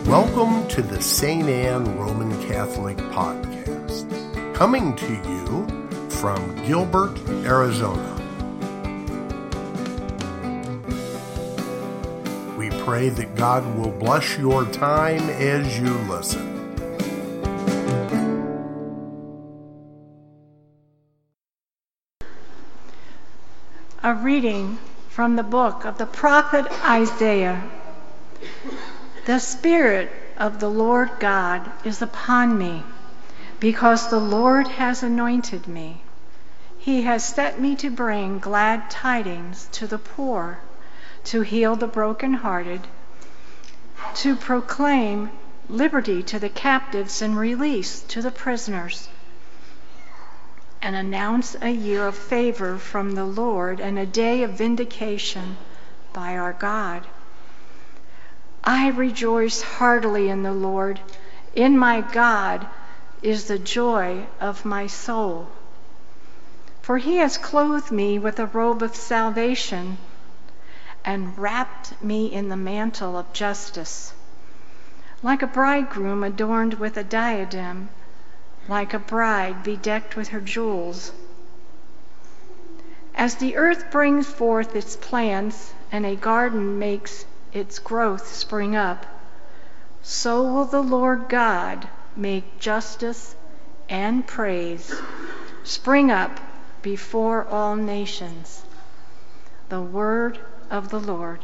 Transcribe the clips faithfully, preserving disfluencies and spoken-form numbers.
Welcome to the Saint Anne Roman Catholic Podcast, coming to you from Gilbert, Arizona. We pray that God will bless your time as you listen. A reading from the book of the prophet Isaiah. The Spirit of the Lord God is upon me, because the Lord has anointed me. He has set me to bring glad tidings to the poor, to heal the brokenhearted, to proclaim liberty to the captives and release to the prisoners, and announce a year of favor from the Lord and a day of vindication by our God. I rejoice heartily in the Lord. In my God is the joy of my soul. For he has clothed me with a robe of salvation and wrapped me in the mantle of justice. Like a bridegroom adorned with a diadem, like a bride bedecked with her jewels. As the earth brings forth its plants and a garden makes its growth spring up, so will the Lord God make justice and praise spring up before all nations. The word of the Lord.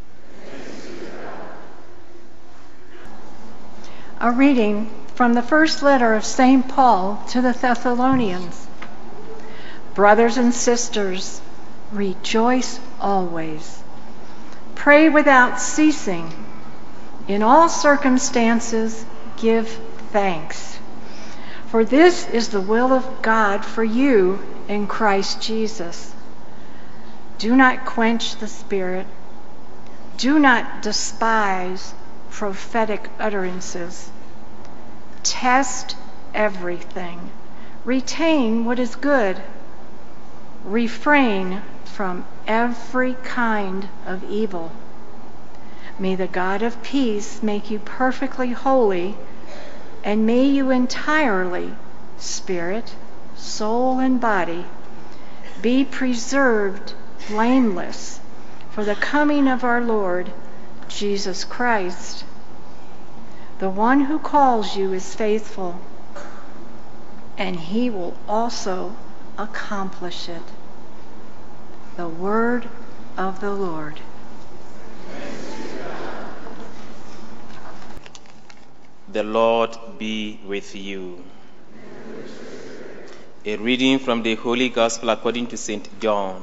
A reading from the first letter of Saint Paul to the Thessalonians. Brothers and sisters, rejoice always. Pray without ceasing. In all circumstances, give thanks. For this is the will of God for you in Christ Jesus. Do not quench the Spirit. Do not despise prophetic utterances. Test everything. Retain what is good. Refrain from every kind of evil. May the God of peace make you perfectly holy, and may you entirely, spirit, soul, and body, be preserved blameless for the coming of our Lord Jesus Christ. The one who calls you is faithful, and he will also accomplish it. The word of the Lord. The Lord be with you. A reading from the Holy Gospel according to Saint John.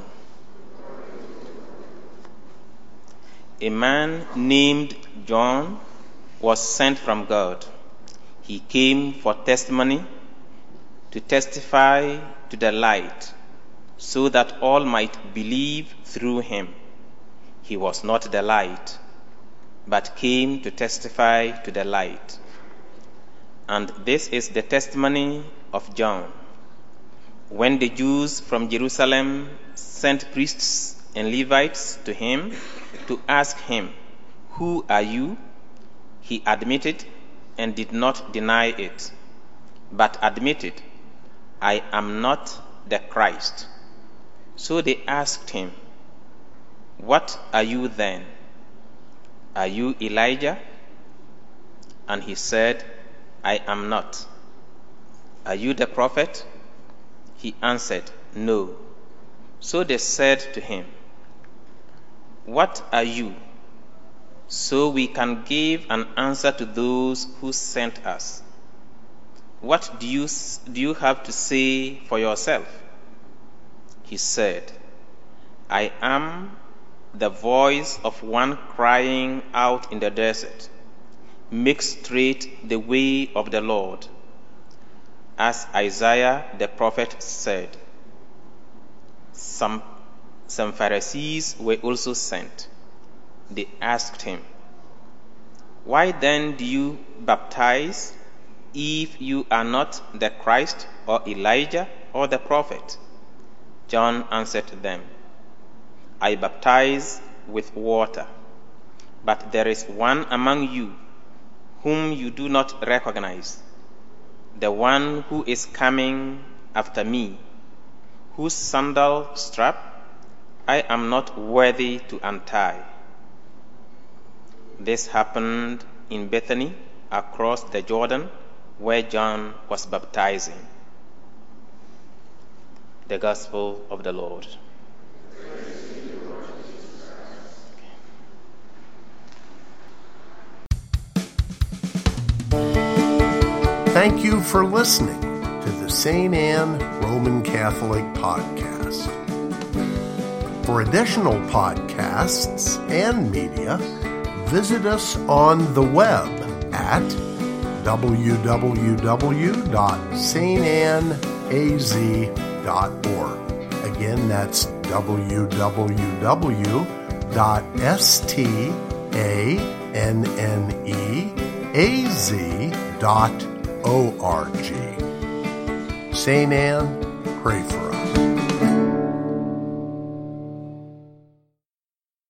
A man named John was sent from God. He came for testimony, to testify to the light, so that all might believe through him. He was not the light, but came to testify to the light. And this is the testimony of John. When the Jews from Jerusalem sent priests and Levites to him to ask him, "Who are you?" he admitted and did not deny it, but admitted, "I am not the Christ." So they asked him, "What are you then? Are you Elijah?" And he said, "I am not." "Are you the prophet?" He answered, "No." So they said to him, "What are you? So we can give an answer to those who sent us. What do you, do you have to say for yourself?" He said, "I am the voice of one crying out in the desert, 'Make straight the way of the Lord,' as Isaiah the prophet said." Some, some Pharisees were also sent. They asked him, "Why then do you baptize if you are not the Christ or Elijah or the prophet?" John answered them, "I baptize with water, but there is one among you whom you do not recognize, the one who is coming after me, whose sandal strap I am not worthy to untie." This happened in Bethany, across the Jordan, where John was baptizing. The Gospel of the Lord. Thank you for listening to the Saint Anne Roman Catholic Podcast. For additional podcasts and media, visit us on the web at w w w dot saint anne a z dot org. Again, that's w w w dot saint anne dot org. Saint Anne, pray for us.